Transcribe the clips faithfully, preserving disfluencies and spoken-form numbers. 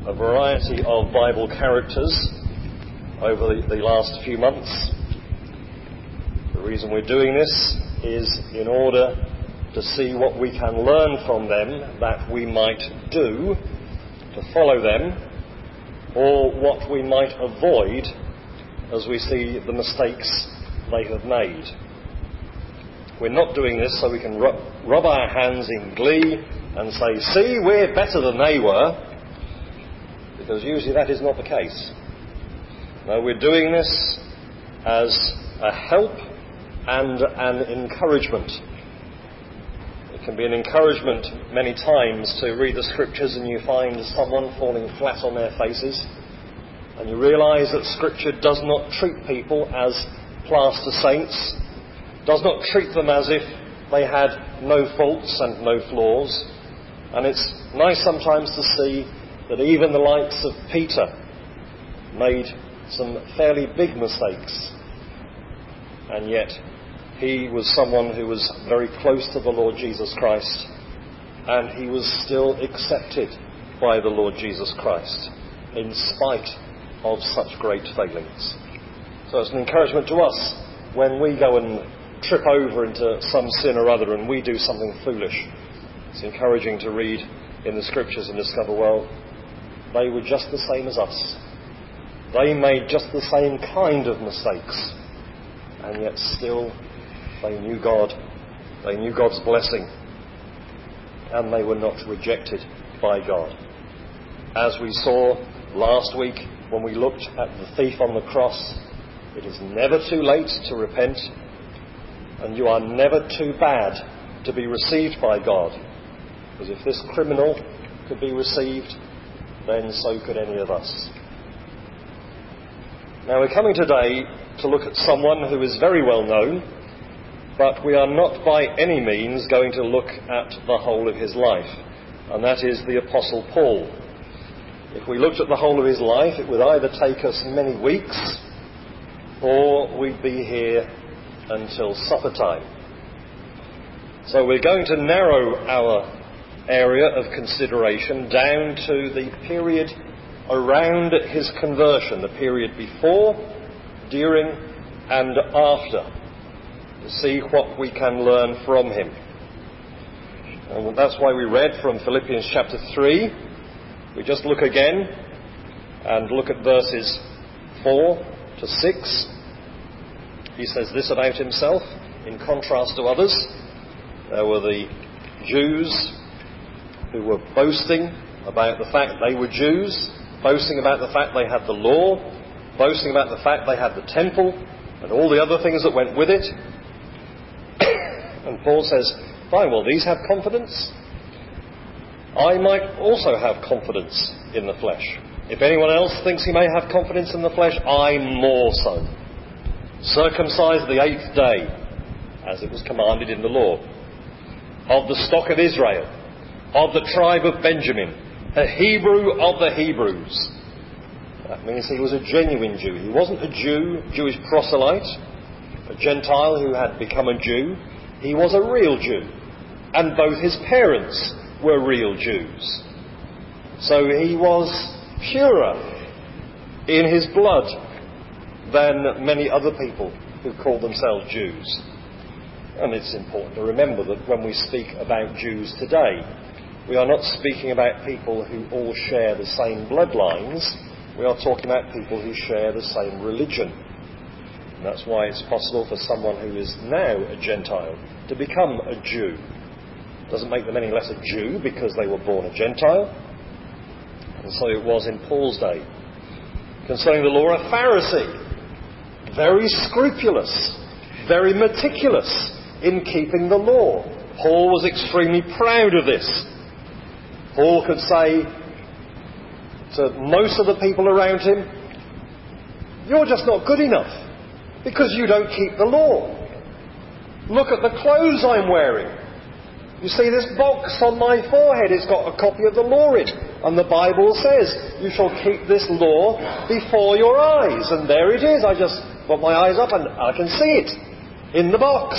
a variety of Bible characters over the, the last few months. The reason we're doing this is in order to see what we can learn from them that we might do to follow them, or what we might avoid as we see the mistakes they have made. We're not doing this so we can rub, rub our hands in glee and say, see, we're better than they were, because usually that is not the case. No, we're doing this as a help and an encouragement. It can be an encouragement many times to read the scriptures and you find someone falling flat on their faces, and you realise that Scripture does not treat people as plaster saints, does not treat them as if they had no faults and no flaws. And it's nice sometimes to see that even the likes of Peter made some fairly big mistakes, and yet he was someone who was very close to the Lord Jesus Christ, and he was still accepted by the Lord Jesus Christ in spite of such great failings. So it's an encouragement to us when we go and trip over into some sin or other and we do something foolish. It's encouraging to read in the scriptures and discover, well, they were just the same as us. They made just the same kind of mistakes, and yet still they knew God, they knew God's blessing, and they were not rejected by God. As we saw last week when we looked at the thief on the cross, it is never too late to repent, and you are never too bad to be received by God. Because if this criminal could be received, then so could any of us. Now we're coming today to look at someone who is very well known, but we are not by any means going to look at the whole of his life, and that is the Apostle Paul. If we looked at the whole of his life, it would either take us many weeks, or we'd be here until supper time. So we're going to narrow our area of consideration down to the period around his conversion, the period before, during and after, to see what we can learn from him. And that's why we read from Philippians chapter three. We just look again and look at verses four to six. He says this about himself in contrast to others. There were the Jews who were boasting about the fact they were Jews, boasting about the fact they had the law, boasting about the fact they had the temple and all the other things that went with it. And Paul says, fine, well, these have confidence. I might also have confidence in the flesh. If anyone else thinks he may have confidence in the flesh, I more so. Circumcised the eighth day, as it was commanded in the law, of the stock of Israel, of the tribe of Benjamin, a Hebrew of the Hebrews. That means he was a genuine Jew. He wasn't a Jew, Jewish proselyte, a Gentile who had become a Jew. He was a real Jew, and both his parents were real Jews. So he was purer in his blood than many other people who call themselves Jews. And it's important to remember that when we speak about Jews today, we are not speaking about people who all share the same bloodlines. We are talking about people who share the same religion. And that's why it's possible for someone who is now a Gentile to become a Jew. Doesn't make them any less a Jew because they were born a Gentile. And so it was in Paul's day. Concerning the law, a Pharisee, very scrupulous, very meticulous in keeping the law. Paul was extremely proud of this. Paul could say to most of the people around him, you're just not good enough because you don't keep the law. Look at the clothes I'm wearing. You see this box on my forehead, it's got a copy of the law in it. And the Bible says, you shall keep this law before your eyes. And there it is. I just got my eyes up and I can see it in the box.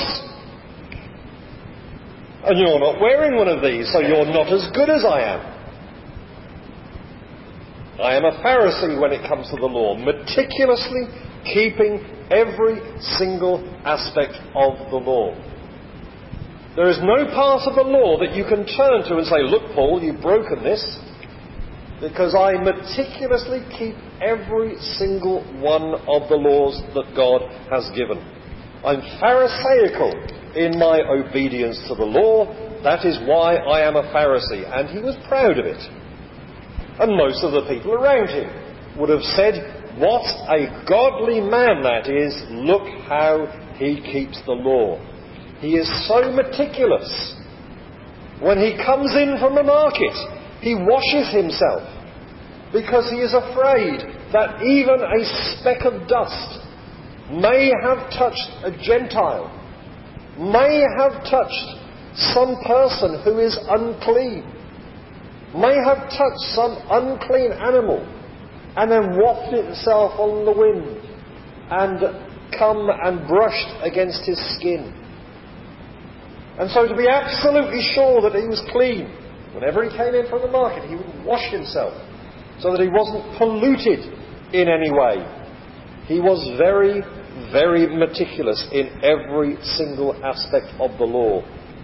And you're not wearing one of these, so you're not as good as I am. I am a Pharisee when it comes to the law, meticulously keeping every single aspect of the law. There is no part of the law that you can turn to and say, look, Paul, you've broken this, because I meticulously keep every single one of the laws that God has given. I'm Pharisaical in my obedience to the law. That is why I am a Pharisee. And he was proud of it. And most of the people around him would have said, what a godly man that is. Look how he keeps the law. He is so meticulous. When he comes in from the market, he washes himself because he is afraid that even a speck of dust may have touched a Gentile, may have touched some person who is unclean, may have touched some unclean animal, and then wafted itself on the wind and come and brushed against his skin. And so to be absolutely sure that he was clean, whenever he came in from the market, he would wash himself so that he wasn't polluted in any way. He was very, very meticulous in every single aspect of the law.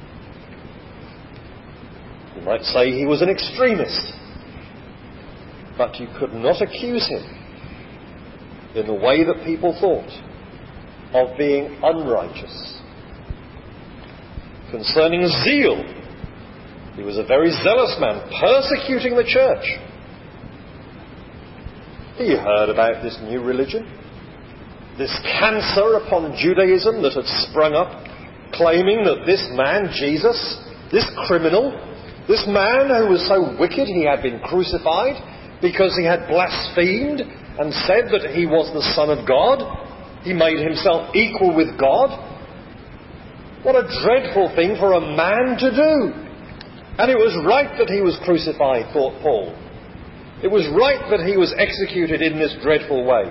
You might say he was an extremist, but you could not accuse him in the way that people thought of being unrighteous. Concerning zeal, he was a very zealous man, persecuting the church. He heard about this new religion, this cancer upon Judaism that had sprung up, claiming that this man, Jesus, this criminal, this man who was so wicked he had been crucified because he had blasphemed and said that he was the Son of God. He made himself equal with God. What a dreadful thing for a man to do. And it was right that he was crucified, thought Paul. It was right that he was executed in this dreadful way.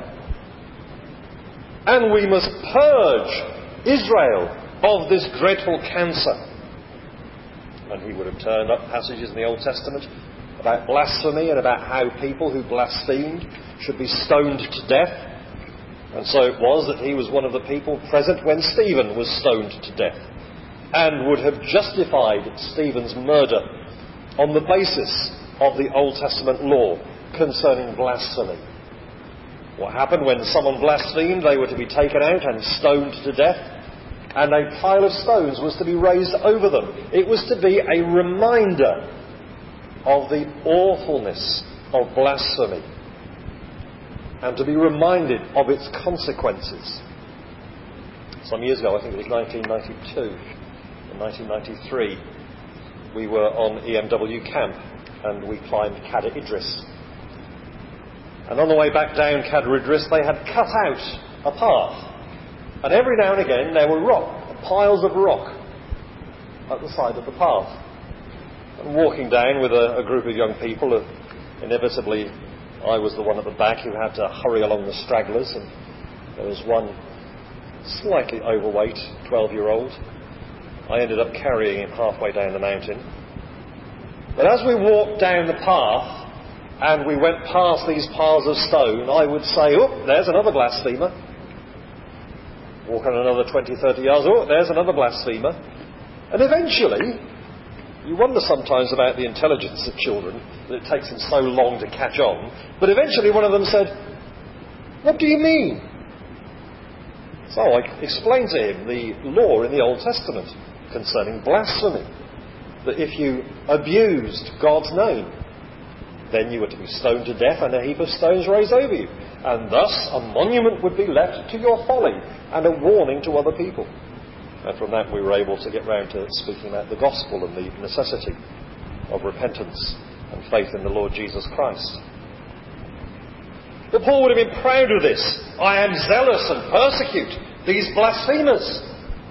And we must purge Israel of this dreadful cancer. And he would have turned up passages in the Old Testament about blasphemy and about how people who blasphemed should be stoned to death. And so it was that he was one of the people present when Stephen was stoned to death, and would have justified Stephen's murder on the basis of the Old Testament law concerning blasphemy. What happened when someone blasphemed? They were to be taken out and stoned to death, and a pile of stones was to be raised over them. It was to be a reminder of the awfulness of blasphemy, and to be reminded of its consequences. Some years ago, I think it was nineteen ninety-two, in nineteen ninety-three, we were on E M W camp and we climbed Cadair Idris. And on the way back down Cadair Idris, they had cut out a path. And every now and again there were rock, piles of rock at the side of the path. And walking down with a, a group of young people, uh, inevitably I was the one at the back who had to hurry along the stragglers, and there was one slightly overweight twelve-year-old. I ended up carrying him halfway down the mountain. But as we walked down the path and we went past these piles of stone, I would say, oh, there's another blasphemer. Walk on another twenty, thirty yards, oh, there's another blasphemer. And eventually, you wonder sometimes about the intelligence of children, that it takes them so long to catch on. But eventually one of them said, what do you mean? So I explained to him the law in the Old Testament concerning blasphemy. That if you abused God's name, then you were to be stoned to death and a heap of stones raised over you. And thus a monument would be left to your folly and a warning to other people. And from that we were able to get round to speaking about the gospel and the necessity of repentance and faith in the Lord Jesus Christ. But Paul would have been proud of this. I am zealous and persecute these blasphemers.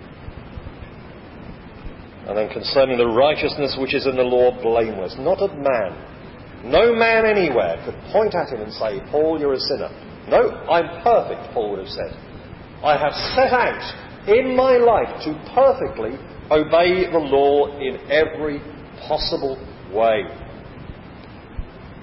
And then concerning the righteousness which is in the law, blameless. Not a man. No man anywhere could point at him and say, Paul, you're a sinner. No, I'm perfect, Paul would have said. I have set out in my life to perfectly obey the law in every possible way.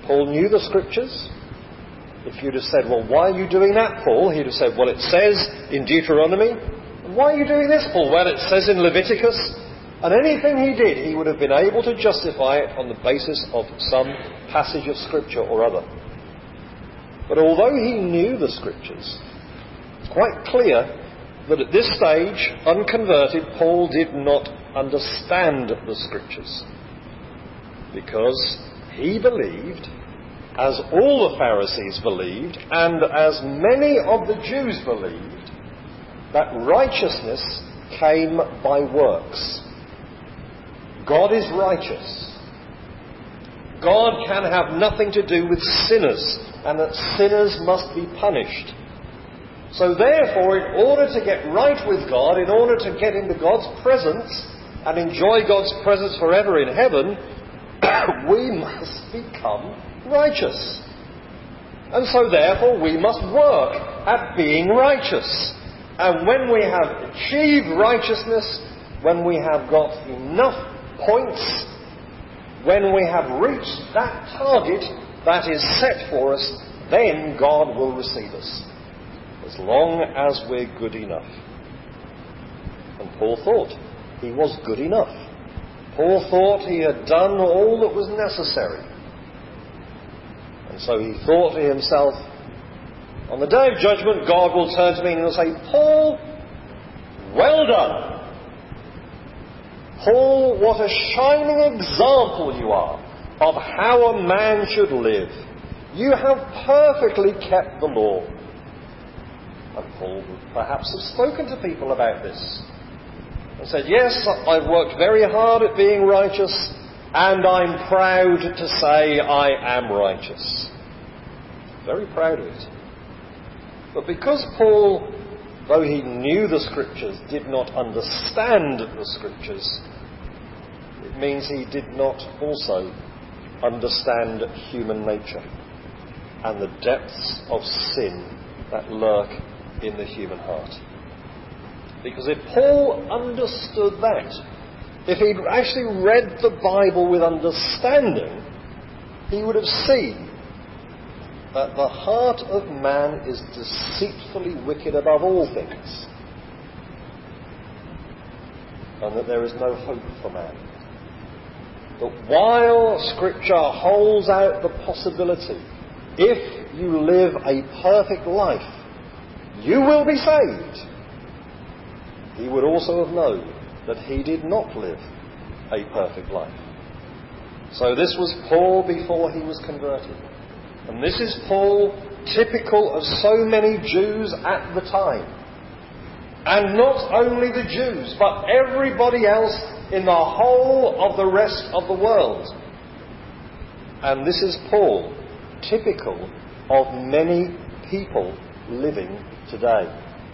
Paul knew the Scriptures. If you'd have said, well, why are you doing that, Paul? He'd have said, well, it says in Deuteronomy. And why are you doing this, Paul? Well, it says in Leviticus. And anything he did, he would have been able to justify it on the basis of some passage of Scripture or other. But although he knew the Scriptures, it's quite clear that at this stage, unconverted, Paul did not understand the Scriptures. Because he believed, as all the Pharisees believed, and as many of the Jews believed, that righteousness came by works. God is righteous. God can have nothing to do with sinners, and that sinners must be punished. So therefore, in order to get right with God, in order to get into God's presence and enjoy God's presence forever in heaven, we must become righteous. And so therefore, we must work at being righteous. And when we have achieved righteousness, when we have got enough points, when we have reached that target that is set for us, then God will receive us, as long as we're good enough. And Paul thought he was good enough. Paul thought he had done all that was necessary. And so he thought to himself, on the day of judgment, God will turn to me and he'll say, Paul, well done. Paul, what a shining example you are of how a man should live. You have perfectly kept the law. And Paul would perhaps have spoken to people about this and said, yes, I've worked very hard at being righteous, and I'm proud to say I am righteous. Very proud of it. But because Paul, though he knew the Scriptures, did not understand the Scriptures, it means he did not also understand human nature and the depths of sin that lurk in the human heart. Because if Paul understood that, if he'd actually read the Bible with understanding, he would have seen that the heart of man is deceitfully wicked above all things, and that there is no hope for man. That while Scripture holds out the possibility, if you live a perfect life, you will be saved, he would also have known that he did not live a perfect life. So this was Paul before he was converted. And this is Paul, typical of so many Jews at the time. And not only the Jews, but everybody else in the whole of the rest of the world. And this is Paul, typical of many people living today.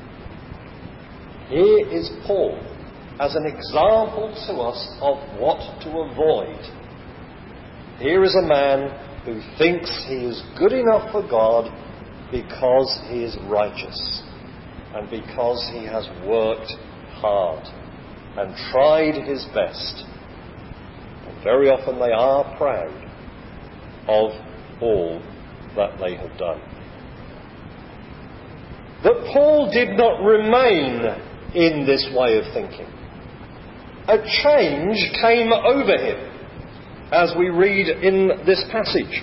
Here is Paul as an example to us of what to avoid. Here is a man who thinks he is good enough for God because he is righteous and because he has worked hard and tried his best. And very often they are proud of all that they have done. But Paul did not remain in this way of thinking. A change came over him, as we read in this passage.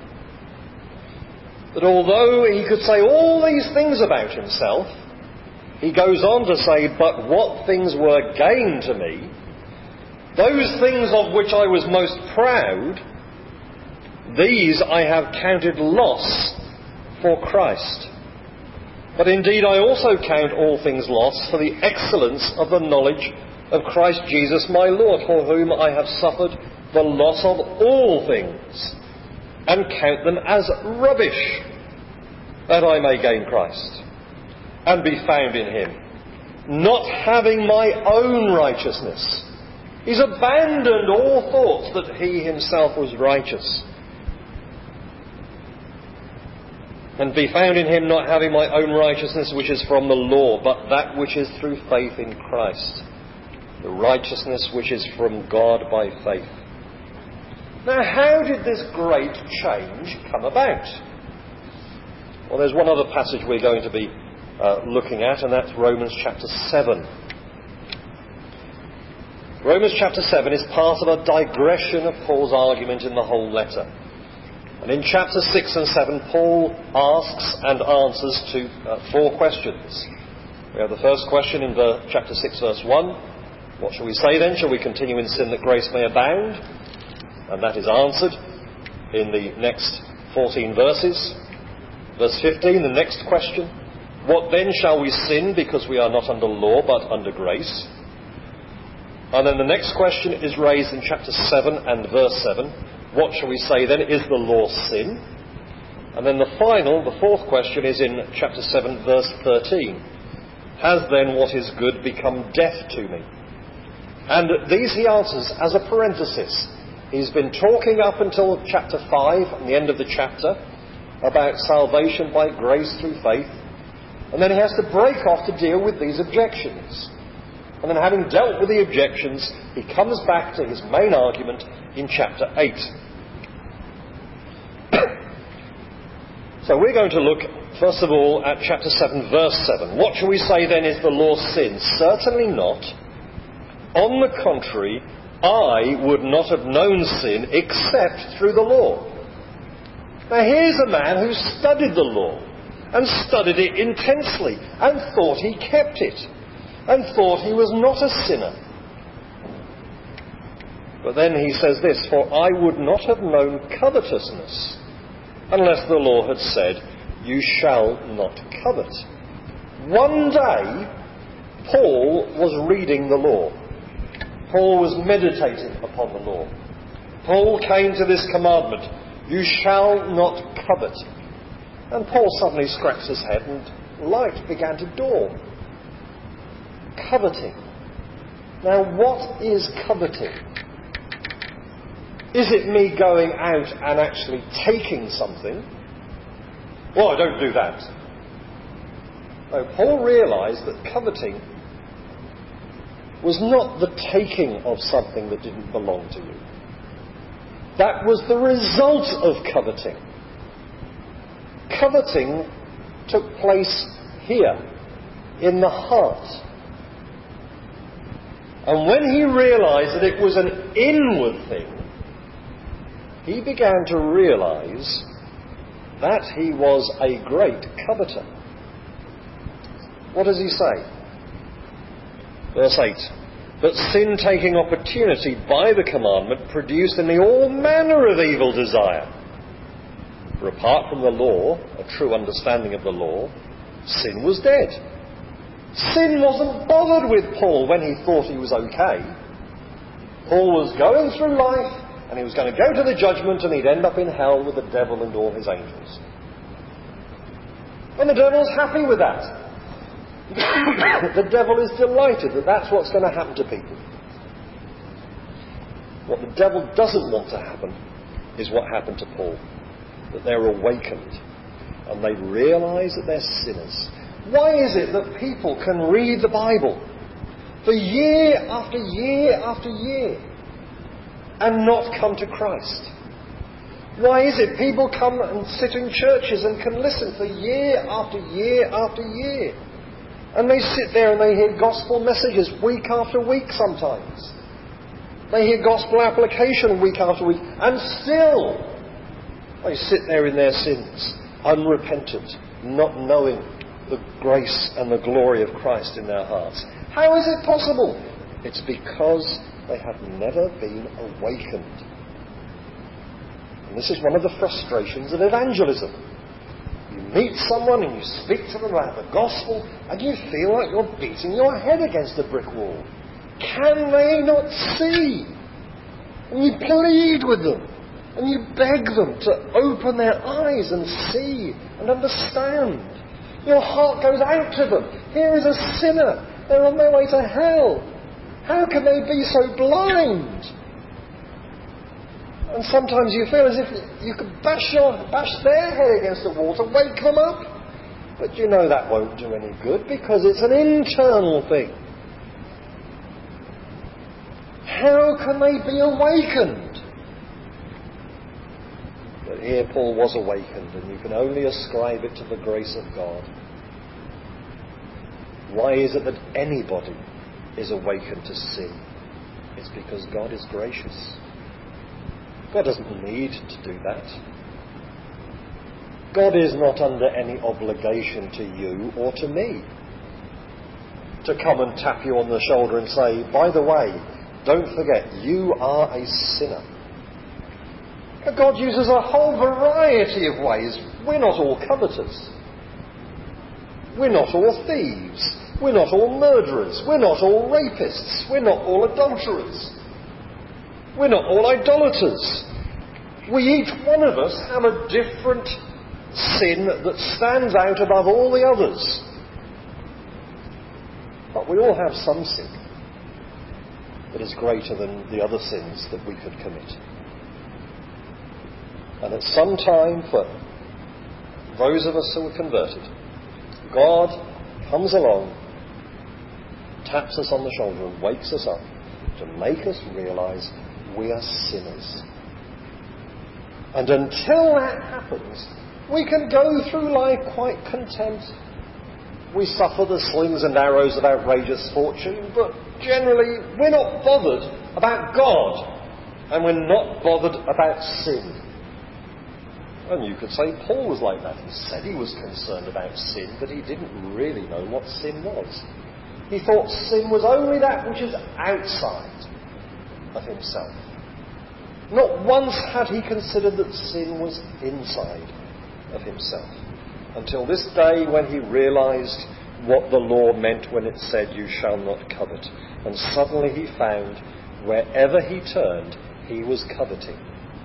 That although he could say all these things about himself, he goes on to say, but what things were gain to me, those things of which I was most proud, these I have counted loss for Christ. But indeed I also count all things loss for the excellence of the knowledge of Christ Jesus my Lord, for whom I have suffered the loss of all things, and count them as rubbish, that I may gain Christ, and be found in him, not having my own righteousness. He's abandoned all thoughts that he himself was righteous. And be found in him, not having my own righteousness which is from the law, but that which is through faith in Christ, the righteousness which is from God by faith. Now, how did this great change come about? Well, there's one other passage we're going to be uh, looking at, and that's Romans chapter seven. Romans chapter seven is part of a digression of Paul's argument in the whole letter. And in chapter six and seven, Paul asks and answers to uh, four questions. We have the first question in the, chapter six, verse one. What shall we say then? Shall we continue in sin that grace may abound? And that is answered in the next fourteen verses. Verse fifteen, the next question. What then shall we sin because we are not under law but under grace? And then the next question is raised in chapter seven and verse seven. What shall we say then? Is the law sin? And then the final, the fourth question is in chapter seven, verse thirteen. Has then what is good become death to me? And these he answers as a parenthesis. He's been talking up until chapter five, and the end of the chapter, about salvation by grace through faith. And then he has to break off to deal with these objections. And then having dealt with the objections, he comes back to his main argument in chapter eight. So we're going to look, first of all, at chapter seven, verse seven. What shall we say then is the law sin? Certainly not. On the contrary, I would not have known sin except through the law. Now here's a man who studied the law, and studied it intensely, and thought he kept it, and thought he was not a sinner. But then he says this, for I would not have known covetousness unless the law had said, you shall not covet. One day, Paul was reading the law. Paul was meditating upon the law. Paul came to this commandment, you shall not covet. And Paul suddenly scratched his head and light began to dawn. Coveting. Now, what is coveting? Is it me going out and actually taking something? Well, I don't do that. No, Paul realised that coveting was not the taking of something that didn't belong to you. That was the result of coveting. Coveting took place here, in the heart. And when he realised that it was an inward thing, he began to realise that he was a great coveter. What does he say? Verse eight. But sin, taking opportunity by the commandment, produced in me all manner of evil desire. For apart from the law, a true understanding of the law, sin was dead. Sin wasn't bothered with Paul when he thought he was okay. Paul was going through life, and he was going to go to the judgment, and he'd end up in hell with the devil and all his angels. And the devil's happy with that. The devil is delighted that that's what's going to happen to people. What the devil doesn't want to happen is what happened to Paul. That they're awakened and they realise that they're sinners. Why is it that people can read the Bible for year after year after year and not come to Christ? Why is it people come and sit in churches and can listen for year after year after year? And they sit there and they hear gospel messages week after week sometimes. They hear gospel application week after week. And still, they sit there in their sins, unrepentant, not knowing the grace and the glory of Christ in their hearts. How is it possible? It's because they have never been awakened. And this is one of the frustrations of evangelism. You meet someone and you speak to them about the gospel and you feel like you're beating your head against a brick wall. Can they not see? And you plead with them and you beg them to open their eyes and see and understand. Your heart goes out to them. Here is a sinner. They're on their way to hell. How can they be so blind? And sometimes you feel as if you could bash, your, bash their head against the wall to wake them up. But you know that won't do any good because it's an internal thing. How can they be awakened? But here Paul was awakened, and you can only ascribe it to the grace of God. Why is it that anybody is awakened to sin? It's because God is gracious. God doesn't need to do that. God is not under any obligation to you or to me to come and tap you on the shoulder and say, by the way, don't forget, you are a sinner. God uses a whole variety of ways. We're not all covetous. We're not all thieves. We're not all murderers. We're not all rapists. We're not all adulterers. We're not all idolaters. We, each one of us, have a different sin that stands out above all the others. But we all have some sin that is greater than the other sins that we could commit. And at some time, for those of us who are converted, God comes along, taps us on the shoulder and wakes us up to make us realise we are sinners. And until that happens, we can go through life quite content. We suffer the slings and arrows of outrageous fortune, but generally we're not bothered about God, and we're not bothered about sin. And you could say Paul was like that. He said he was concerned about sin, but he didn't really know what sin was. He thought sin was only that which is outside of himself. Not once had he considered that sin was inside of himself, until this day when he realised what the law meant when it said, you shall not covet. And suddenly he found wherever he turned, he was coveting.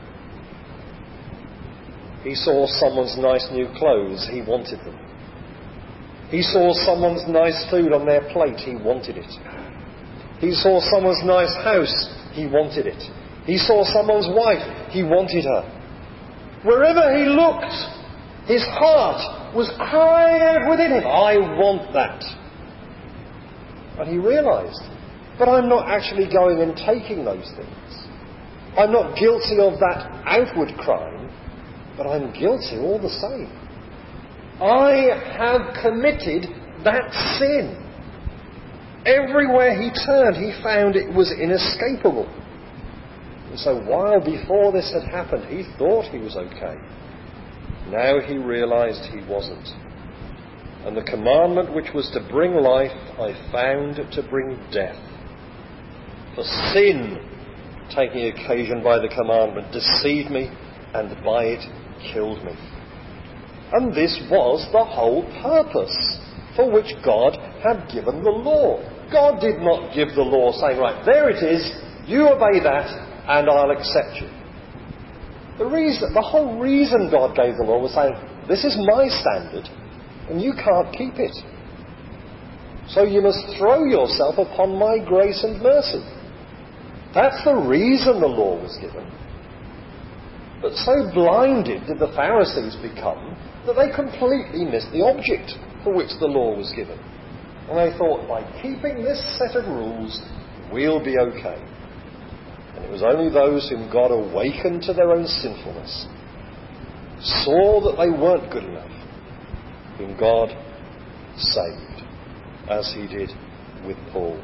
He saw someone's nice new clothes, he wanted them. He saw someone's nice food on their plate, he wanted it. He saw someone's nice house, he wanted it. He saw someone's wife, he wanted her. Wherever he looked, his heart was crying out within him, I want that. And he realised, but I'm not actually going and taking those things. I'm not guilty of that outward crime, but I'm guilty all the same. I have committed that sin. Everywhere he turned, he found it was inescapable. And so while before this had happened, he thought he was okay. Now he realised he wasn't. And the commandment which was to bring life, I found to bring death. For sin, taking occasion by the commandment, deceived me, and by it killed me. And this was the whole purpose for which God had given the law. God did not give the law saying, right, there it is, you obey that, and I'll accept you. The reason, the whole reason God gave the law was saying, this is my standard, and you can't keep it. So you must throw yourself upon my grace and mercy. That's the reason the law was given. But so blinded did the Pharisees become that they completely missed the object for which the law was given. And they thought, by keeping this set of rules, we'll be okay. And it was only those whom God awakened to their own sinfulness, saw that they weren't good enough, whom God saved, as he did with Paul.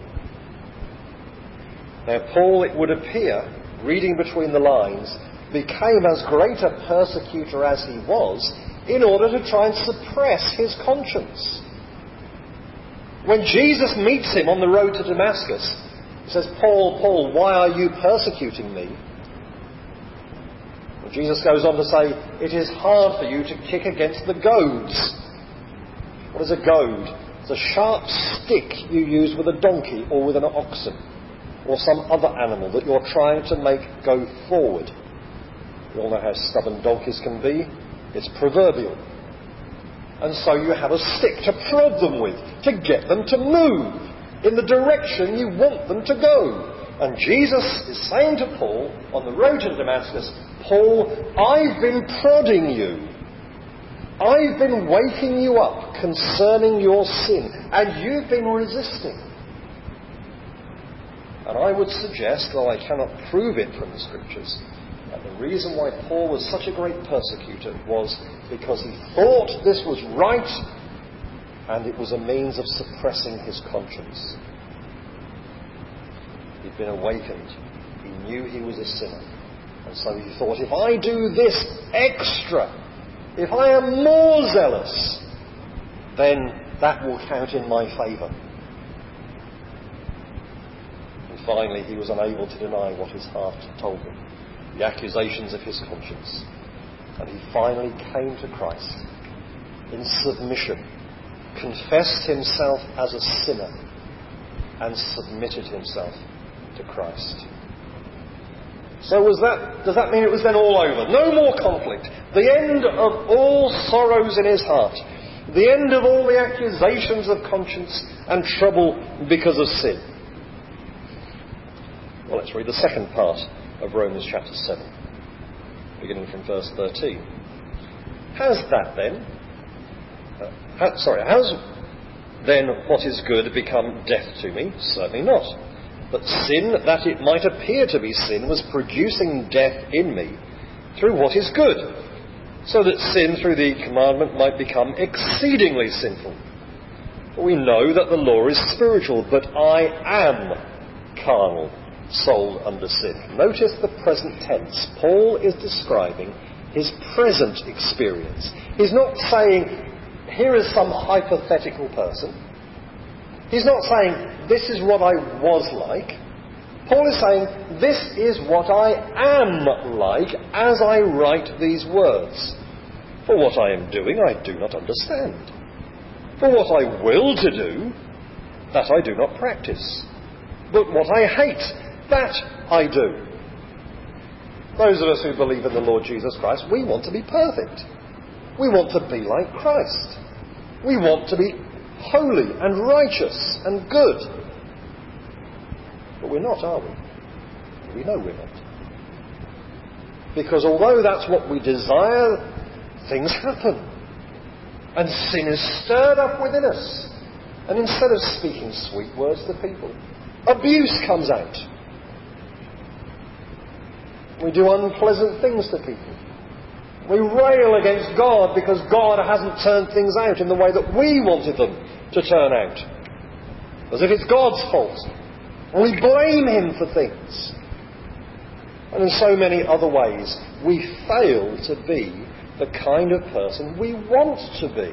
Now Paul, it would appear, reading between the lines, became as great a persecutor as he was in order to try and suppress his conscience. When Jesus meets him on the road to Damascus, he says, Paul, Paul, why are you persecuting me? And Jesus goes on to say, it is hard for you to kick against the goads. What is a goad? It's a sharp stick you use with a donkey or with an oxen or some other animal that you're trying to make go forward. You all know how stubborn donkeys can be. It's proverbial. And so you have a stick to prod them with, to get them to move in the direction you want them to go. And Jesus is saying to Paul, on the road to Damascus, Paul, I've been prodding you. I've been waking you up concerning your sin, and you've been resisting. And I would suggest, though I cannot prove it from the Scriptures, that in The reason why Paul was such a great persecutor was because he thought this was right, and it was a means of suppressing his conscience. He'd been awakened. He knew he was a sinner. And so he thought, if I do this extra, if I am more zealous, then that will count in my favour. And finally he was unable to deny what his heart told him, the accusations of his conscience. And he finally came to Christ in submission, confessed himself as a sinner, and submitted himself to Christ. So was that, does that mean it was then all over? No more conflict. The end of all sorrows in his heart. The end of all the accusations of conscience and trouble because of sin. Well, let's read the second part of Romans chapter seven, beginning from verse thirteen. Has that then, uh, ha, sorry, has then what is good become death to me? Certainly not. But sin, that it might appear to be sin, was producing death in me through what is good, so that sin through the commandment might become exceedingly sinful. For we know that the law is spiritual, but I am carnal, sold under sin. Notice the present tense. Paul is describing his present experience. He's not saying, here is some hypothetical person. He's not saying, this is what I was like. Paul is saying, this is what I am like as I write these words. For what I am doing, I do not understand. For what I will to do, that I do not practice. But what I hate, that I do. Those of us who believe in the Lord Jesus Christ, we want to be perfect. We want to be like Christ. We want to be holy and righteous and good. But we're not, are we? We know we're not. Because although that's what we desire, things happen. And sin is stirred up within us. And instead of speaking sweet words to people, abuse comes out. We do unpleasant things to people. We rail against God because God hasn't turned things out in the way that we wanted them to turn out. As if it's God's fault. And we blame him for things. And in so many other ways, we fail to be the kind of person we want to be.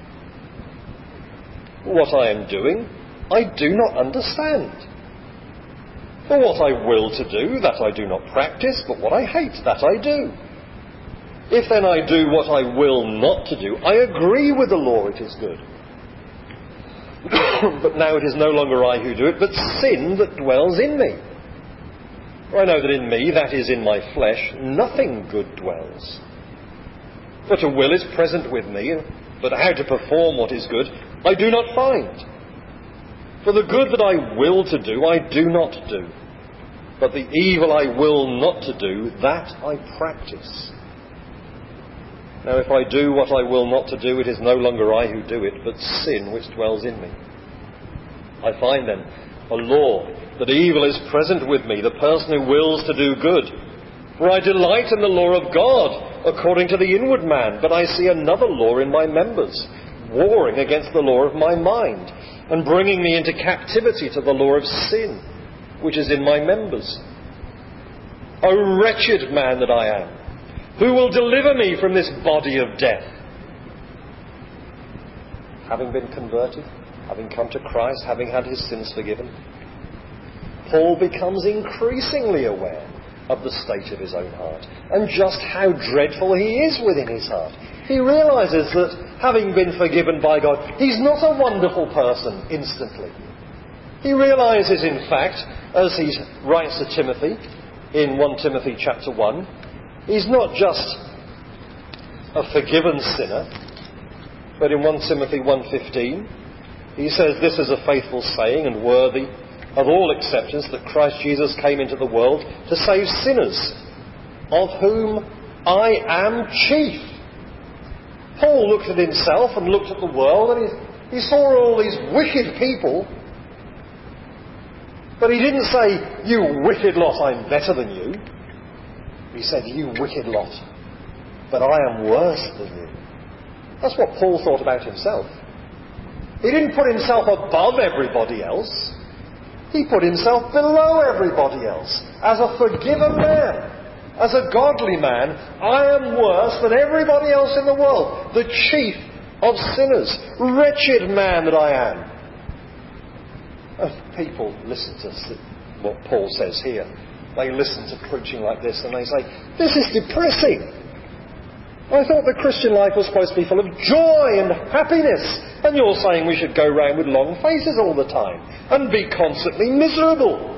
What I am doing, I do not understand. For what I will to do, that I do not practice, but what I hate, that I do. If then I do what I will not to do, I agree with the law, it is good. But now it is no longer I who do it, but sin that dwells in me. For I know that in me, that is in my flesh, nothing good dwells. But a will is present with me, but how to perform what is good, I do not find. For the good that I will to do, I do not do. But the evil I will not to do, that I practice. Now if I do what I will not to do, it is no longer I who do it, but sin which dwells in me. I find then a law that evil is present with me, the person who wills to do good. For I delight in the law of God, according to the inward man, but I see another law in my members, warring against the law of my mind, and bringing me into captivity to the law of sin, which is in my members. O wretched man that I am! Who will deliver me from this body of death? Having been converted, having come to Christ, having had his sins forgiven, Paul becomes increasingly aware of the state of his own heart and just how dreadful he is within his heart. He realises that having been forgiven by God, he's not a wonderful person instantly. He realises, in fact, as he writes to Timothy in First Timothy chapter one, he's not just a forgiven sinner, but in First Timothy one fifteen, he says, this is a faithful saying and worthy of all acceptance, that Christ Jesus came into the world to save sinners, of whom I am chief. Paul looked at himself and looked at the world, and he, he saw all these wicked people, but he didn't say, you wicked lot, I'm better than you. He said, "You wicked lot, but I am worse than you." That's what Paul thought about himself. He didn't put himself above everybody else. He put himself below everybody else. As a forgiven man, as a godly man, I am worse than everybody else in the world. The chief of sinners. Wretched man that I am. And people listen to what Paul says here. They listen to preaching like this and they say, "This is depressing. I thought the Christian life was supposed to be full of joy and happiness. And you're saying we should go round with long faces all the time and be constantly miserable."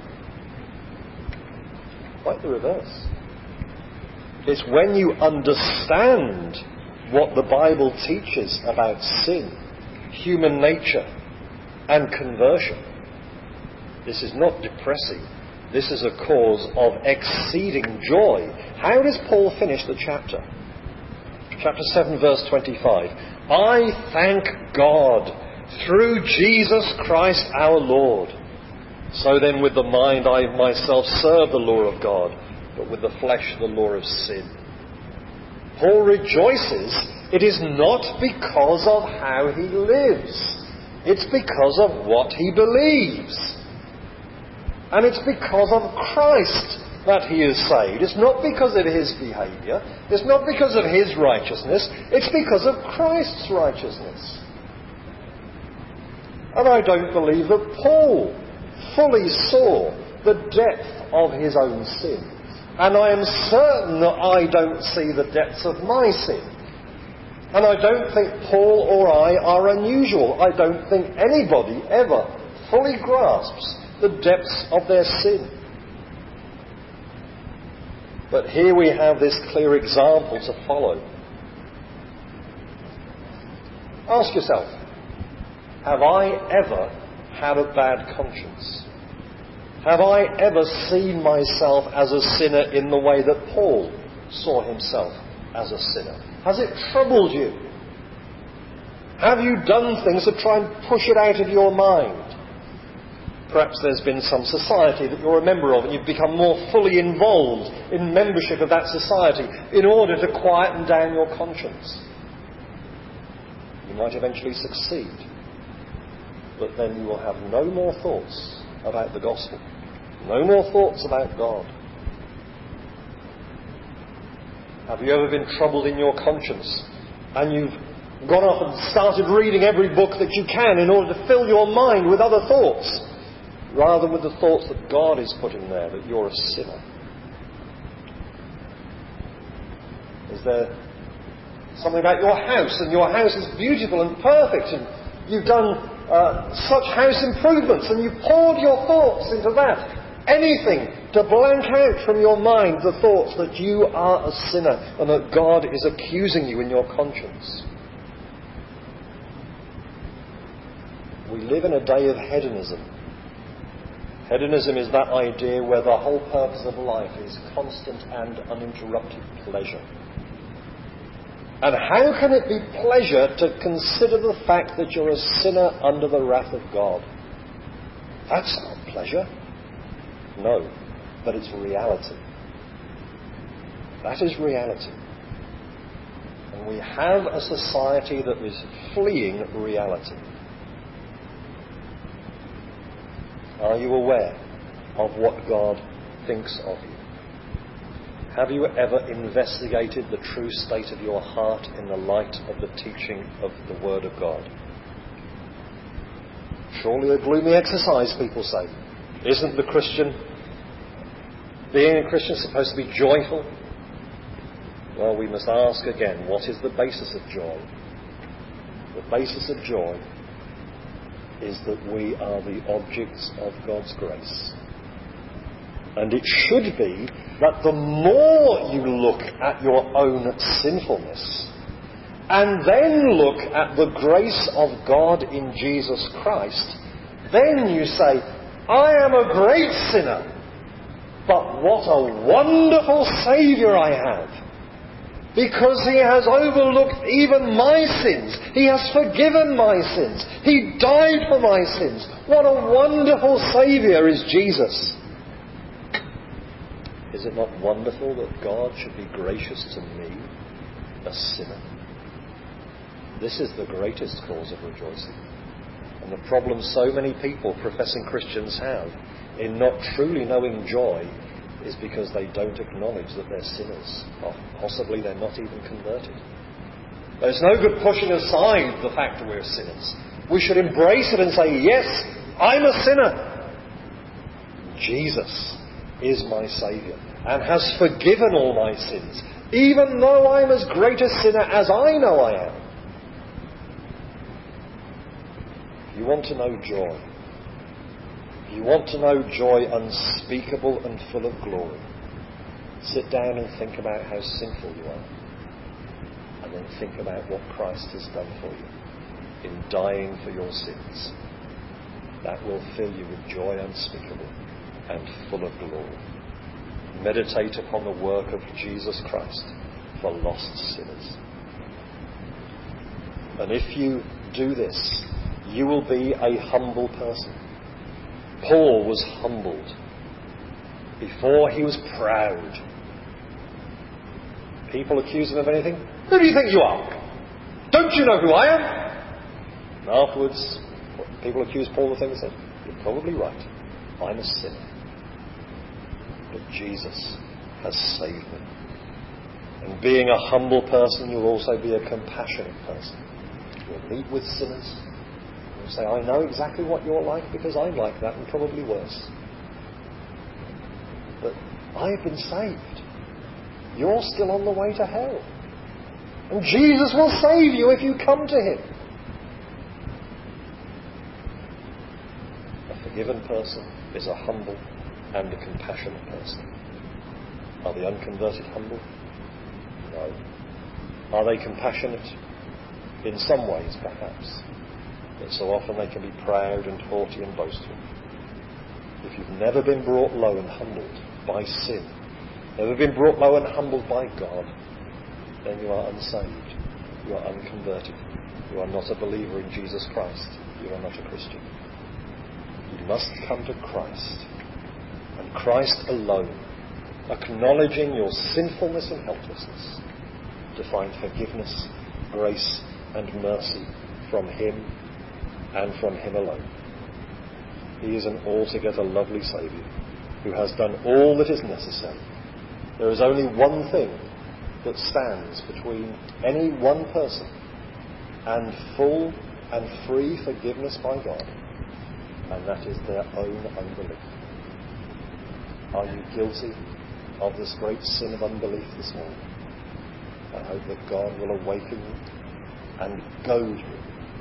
Quite the reverse. It's when you understand what the Bible teaches about sin, human nature, and conversion. This is not depressing. This is a cause of exceeding joy. How does Paul finish the chapter? Chapter seven, verse twenty-five. "I thank God through Jesus Christ our Lord. So then with the mind I myself serve the law of God, but with the flesh the law of sin." Paul rejoices. It is not because of how he lives. It's because of what he believes. And it's because of Christ that he is saved. It's not because of his behaviour. It's not because of his righteousness. It's because of Christ's righteousness. And I don't believe that Paul fully saw the depth of his own sin. And I am certain that I don't see the depths of my sin. And I don't think Paul or I are unusual. I don't think anybody ever fully grasps the depths of their sin. But here we have this clear example to follow. Ask yourself, have I ever had a bad conscience? Have I ever seen myself as a sinner in the way that Paul saw himself as a sinner? Has it troubled you? Have you done things to try and push it out of your mind? Perhaps there's been some society that you're a member of and you've become more fully involved in membership of that society in order to quieten down your conscience. You might eventually succeed, but then you will have no more thoughts about the gospel, no more thoughts about God. Have you ever been troubled in your conscience and you've gone off and started reading every book that you can in order to fill your mind with other thoughts, rather with the thoughts that God is putting there, that you're a sinner? Is there something about your house, and your house is beautiful and perfect, and you've done uh, such house improvements, and you've poured your thoughts into that? Anything to blank out from your mind the thoughts that you are a sinner and that God is accusing you in your conscience. We live in a day of hedonism. Hedonism is that idea where the whole purpose of life is constant and uninterrupted pleasure. And how can it be pleasure to consider the fact that you're a sinner under the wrath of God? That's not pleasure. No, but it's reality. That is reality. And we have a society that is fleeing reality. Are you aware of what God thinks of you? Have you ever investigated the true state of your heart in the light of the teaching of the Word of God? Surely a gloomy exercise, people say. Isn't the Christian, being a Christian, supposed to be joyful? Well, we must ask again, what is the basis of joy? The basis of joy is that we are the objects of God's grace. And it should be that the more you look at your own sinfulness and then look at the grace of God in Jesus Christ, then you say, I am a great sinner, but what a wonderful Saviour I have. Because He has overlooked even my sins. He has forgiven my sins. He died for my sins. What a wonderful Saviour is Jesus. Is it not wonderful that God should be gracious to me, a sinner? This is the greatest cause of rejoicing. And the problem so many people, professing Christians, have in not truly knowing joy is because they don't acknowledge that they're sinners. Or possibly they're not even converted. There's no good pushing aside the fact that we're sinners. We should embrace it and say, yes, I'm a sinner. Jesus is my Saviour and has forgiven all my sins, even though I'm as great a sinner as I know I am. If you want to know joy, if you want to know joy unspeakable and full of glory, sit down and think about how sinful you are, and then think about what Christ has done for you in dying for your sins. That will fill you with joy unspeakable and full of glory. Meditate upon the work of Jesus Christ for lost sinners. And if you do this, you will be a humble person. Paul was humbled. Before he was proud. People accuse him of anything. Who do you think you are? Don't you know who I am? And afterwards, people accuse Paul of things. He said, you're probably right. I'm a sinner. But Jesus has saved me. And being a humble person, you'll also be a compassionate person. You'll meet with sinners. You'll say, I know exactly what you're like because I'm like that and probably worse. But I've been saved. You're still on the way to hell. And Jesus will save you if you come to Him. A forgiven person is a humble and a compassionate person. Are the unconverted humble? No. Are they compassionate? In some ways, perhaps. But so often they can be proud and haughty and boastful. If you've never been brought low and humbled by sin, never been brought low and humbled by God, then you are unsaved. You are unconverted. You are not a believer in Jesus Christ. You are not a Christian. You must come to Christ, and Christ alone, acknowledging your sinfulness and helplessness, to find forgiveness, grace and mercy from Him and from Him alone. He is an altogether lovely Saviour who has done all that is necessary. There is only one thing that stands between any one person and full and free forgiveness by God, and that is their own unbelief. Are you guilty of this great sin of unbelief this morning? I hope that God will awaken you and goad you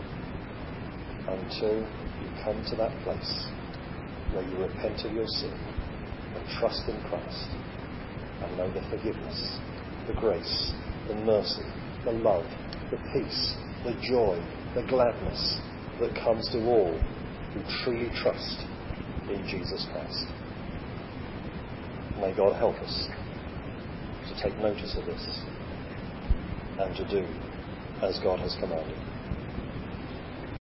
until you come to that place where you repent of your sin and trust in Christ and know the forgiveness, the grace, the mercy, the love, the peace, the joy, the gladness that comes to all who truly trust in Jesus Christ. May God help us to take notice of this and to do as God has commanded.